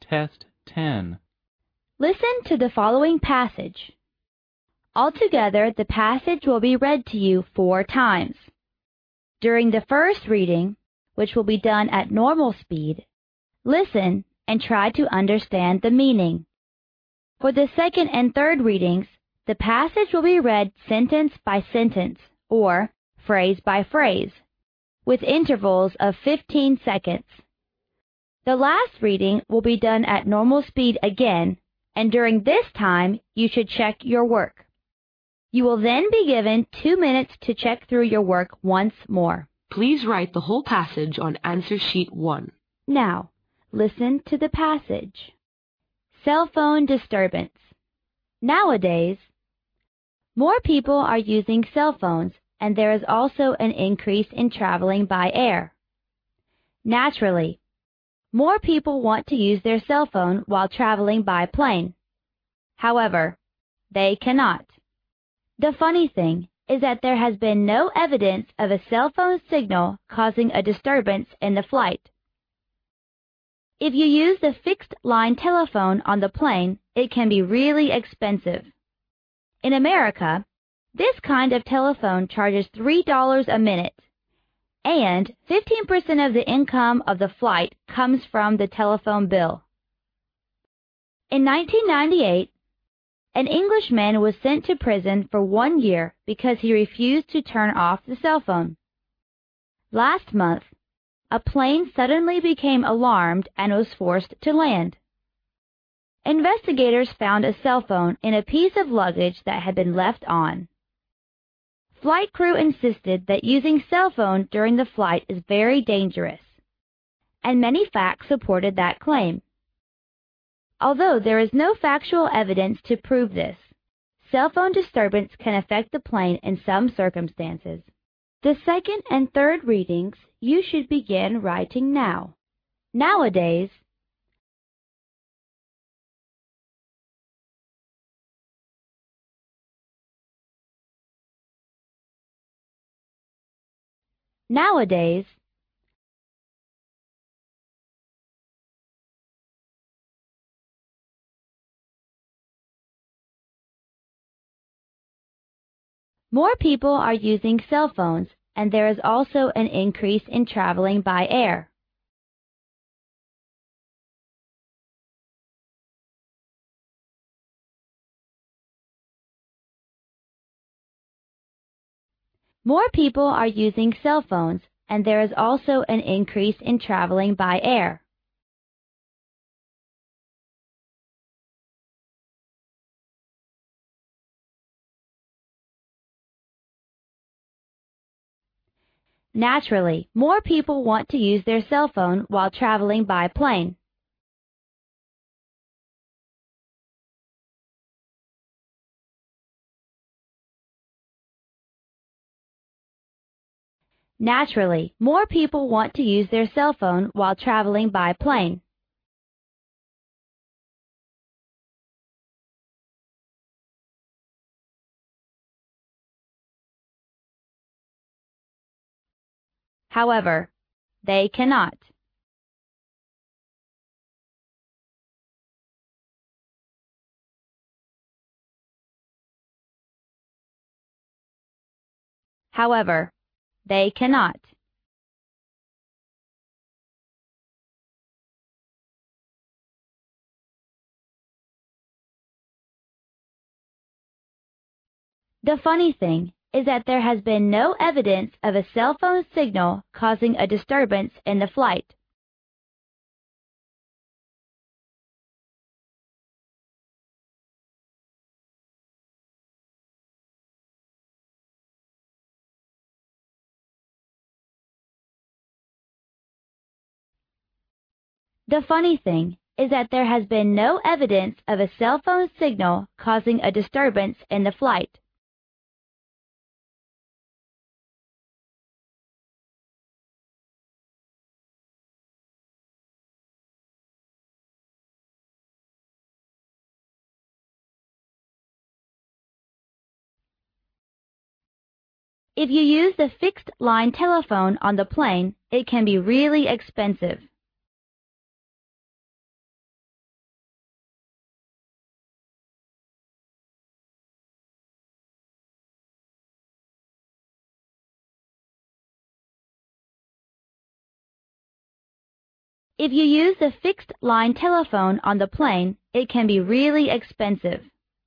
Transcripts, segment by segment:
Test 10. Listen to the following passage. Altogether, the passage will be read to you 4 times. During the first reading, which will be done at normal speed, listen and try to understand the meaning. For the second and third readings, the passage will be read sentence by sentence or phrase by phrase, with intervals of 15 seconds. The last reading will be done at normal speed again, and during this time, you should check your work. You will then be given 2 minutes to check through your work once more. Please write the whole passage on answer sheet 1. Now, listen to the passage. Cell phone disturbance. Nowadays, more people are using cell phones, and there is also an increase in traveling by air. Naturally, more people want to use their cell phone while traveling by plane. However, they cannot. The funny thing is that there has been no evidence of a cell phone signal causing a disturbance in the flight. If you use the fixed-line telephone on the plane, it can be really expensive. In America, this kind of telephone charges $3 a minute, and 15% of the income of the flight comes from the telephone bill. In 1998, an Englishman was sent to prison for 1 year because he refused to turn off the cell phone. Last month, a plane suddenly became alarmed and was forced to land. Investigators found a cell phone in a piece of luggage that had been left on. Flight crew insisted that using cell phone during the flight is very dangerous, and many facts supported that claim. Although there is no factual evidence to prove this, cell phone disturbance can affect the plane in some circumstances. The second and third readings you should begin writing now. Nowadays, more people are using cell phones, and there is also an increase in traveling by air. More people are using cell phones, and there is also an increase in traveling by air. Naturally, more people want to use their cell phone while traveling by plane. Naturally, more people want to use their cell phone while traveling by plane. However, they cannot. However, they cannot. The funny thing is that there has been no evidence of a cell phone signal causing a disturbance in the flight. The funny thing is that there has been no evidence of a cell phone signal causing a disturbance in the flight. If you use the fixed-line telephone on the plane, it can be really expensive. If you use the fixed-line telephone on the plane, it can be really expensive.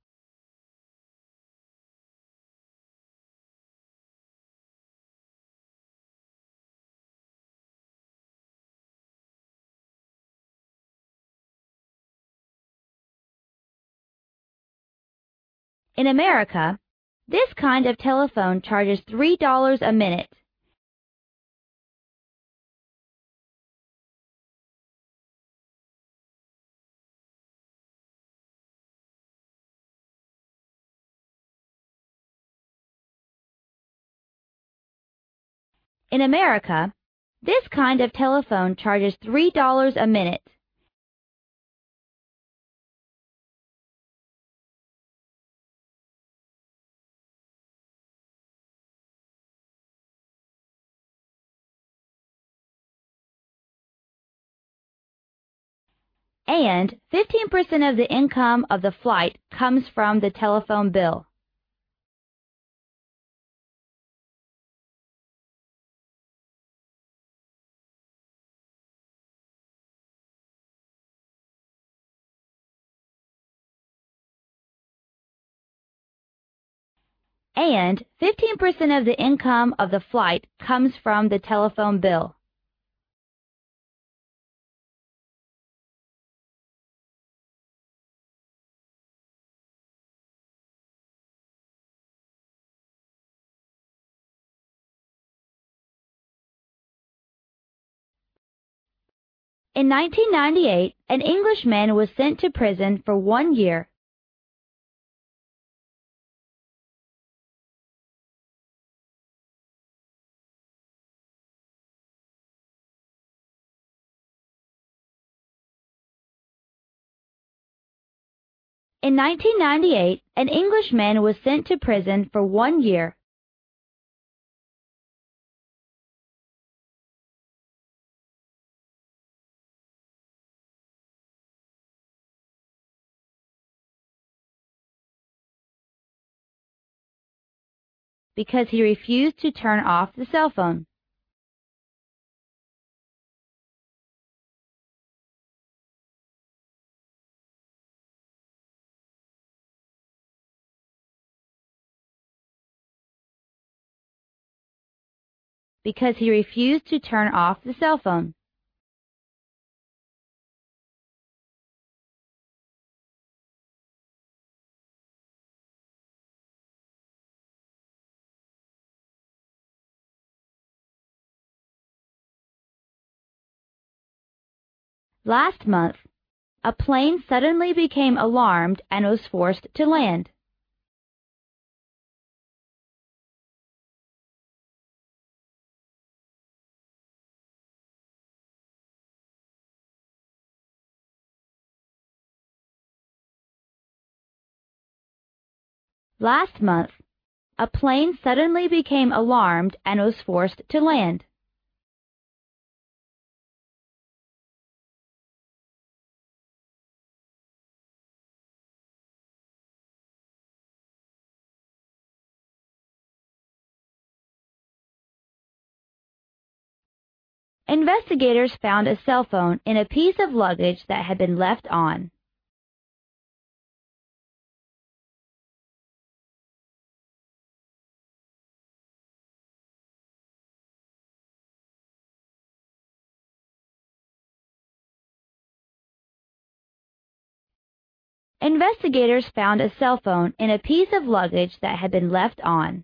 In America, this kind of telephone charges $3 a minute. In America, this kind of telephone charges $3 a minute. And 15% of the income of the flight comes from the telephone bill. And 15% of the income of the flight comes from the telephone bill. In 1998, an Englishman was sent to prison for 1 year. In 1998, an Englishman was sent to prison for 1 year. Because he refused to turn off the cell phone. Because he refused to turn off the cell phone. Last month, a plane suddenly became alarmed and was forced to land. Last month, a plane suddenly became alarmed and was forced to land. Investigators found a cell phone in a piece of luggage that had been left on. Investigators found a cell phone in a piece of luggage that had been left on.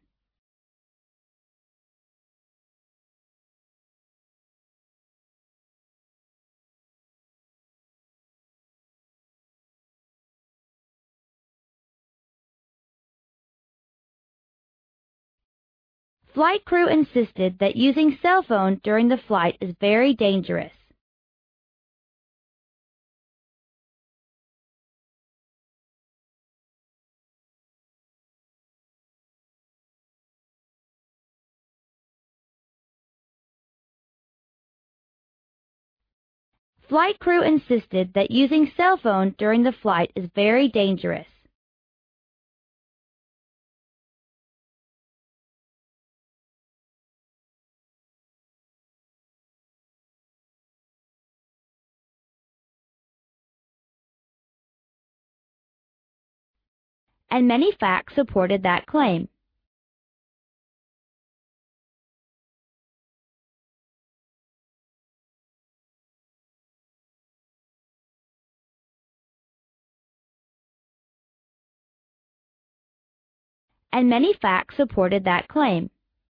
Flight crew insisted that using cell phone during the flight is very dangerous. Flight crew insisted that using cell phone during the flight is very dangerous. and many facts supported that claim. And many facts supported that claim.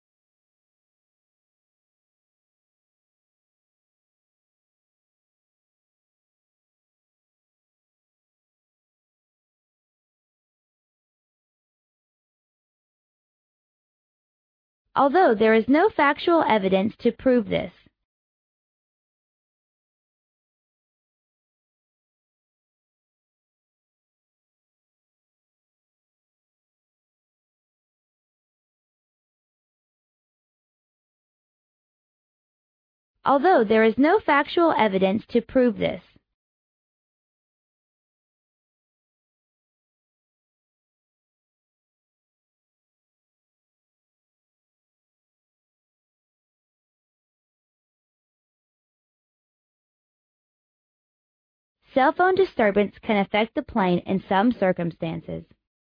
Although there is no factual evidence to prove this. Although there is no factual evidence to prove this. Cell phone disturbance can affect the plane in some circumstances.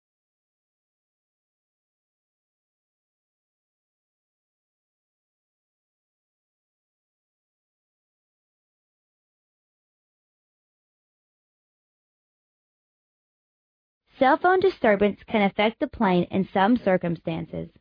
Cell phone disturbance can affect the plane in some circumstances.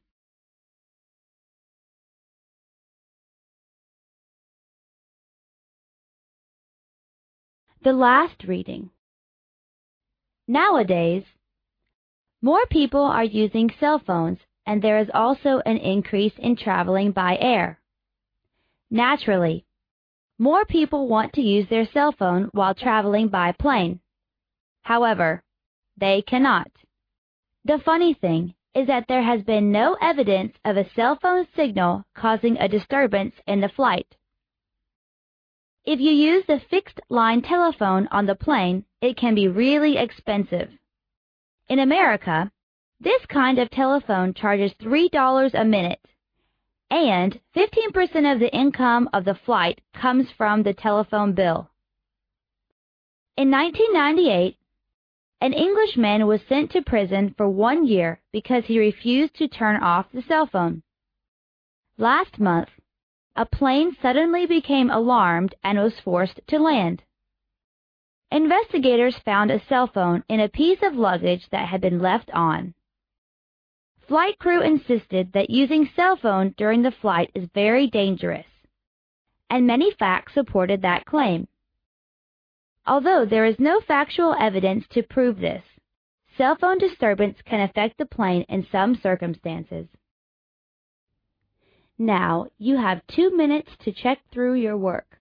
The last reading. Nowadays, more people are using cell phones, and there is also an increase in traveling by air. Naturally, more people want to use their cell phone while traveling by plane. However, they cannot. The funny thing is that there has been no evidence of a cell phone signal causing a disturbance in the flight. If you use the fixed line telephone on the plane, it can be really expensive. In America, this kind of telephone charges $3 a minute, and 15% of the income of the flight comes from the telephone bill. In 1998, an Englishman was sent to prison for 1 year because he refused to turn off the cell phone. Last month, a plane suddenly became alarmed and was forced to land. Investigators found a cell phone in a piece of luggage that had been left on. Flight crew insisted that using cell phone during the flight is very dangerous, and many facts supported that claim. Although there is no factual evidence to prove this, cell phone disturbance can affect the plane in some circumstances. Now you have 2 minutes to check through your work.